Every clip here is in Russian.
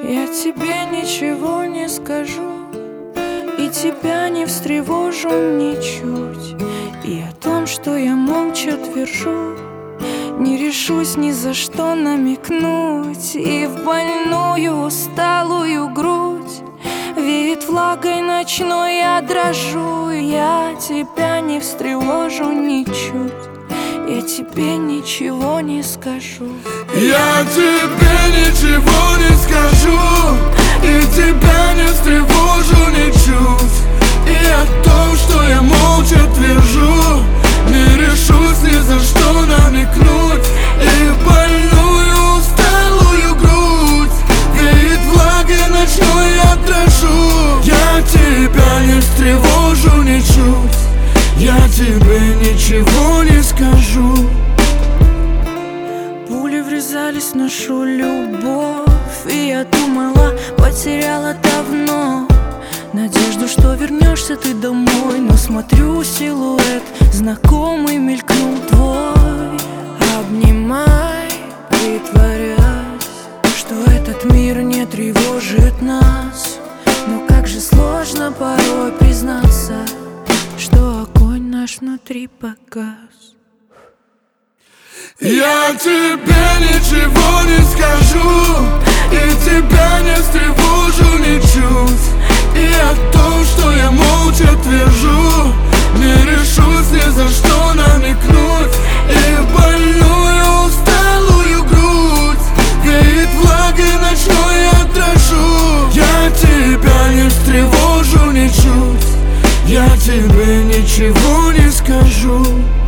Я тебе ничего не скажу, и тебя не встревожу ничуть. И о том, что я молча твержу, не решусь ни за что намекнуть. И в больную усталую грудь веет влагой ночной, я дрожу. Я тебя не встревожу ничуть, я тебе ничего не скажу. Я тебе ничего не скажу, и тебя не встревожу ничуть. И о том, что я молча твержу, не решусь ни за что намекнуть. И в больную усталую грудь веет влагой ночной, я дрожу. Я тебя не встревожу ничуть, я тебе ничего не скажу. Пули врезались в нашу любовь, и я думала, потеряла давно надежду, что вернешься ты домой. Но смотрю, силуэт знакомый мелькнул твой. Обнимай, притворясь, что этот мир не тревожит нас. Но как же сложно порой признаться, что огонь наш внутри погас. Я тебе ничего не скажу, и тебя не встревожу ничуть. И о том, что я молча твержу, не решусь ни за что намекнуть. И в больную усталую грудь веет влагой ночной, я дрожу. Я тебя не встревожу ничуть, я тебе ничего не скажу.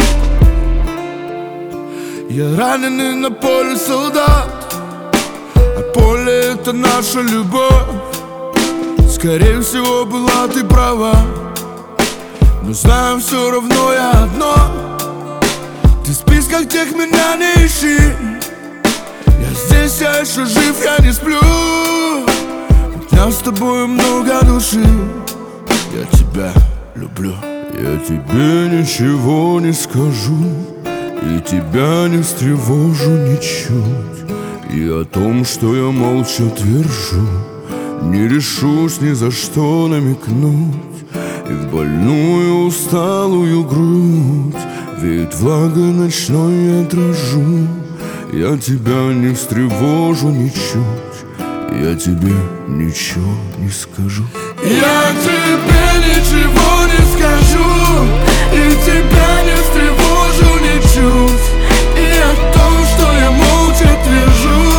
Я раненый на поле солдат, а поле это наша любовь. Скорее всего была ты права, но знаю все равно я одно: ты в списках тех меня не ищи. Я здесь, я еще жив, я не сплю. У меня с тобой много души. Я тебя люблю. Я тебе ничего не скажу, и тебя не встревожу ничуть. И о том, что я молча твержу, не решусь ни за что намекнуть. И в больную усталую грудь веет влага ночной, я дрожу. Я тебя не встревожу ничуть, я тебе ничего не скажу. Я тебе ничего не скажу, и тебя не встревожу ничуть. И о том, что я молча твержу,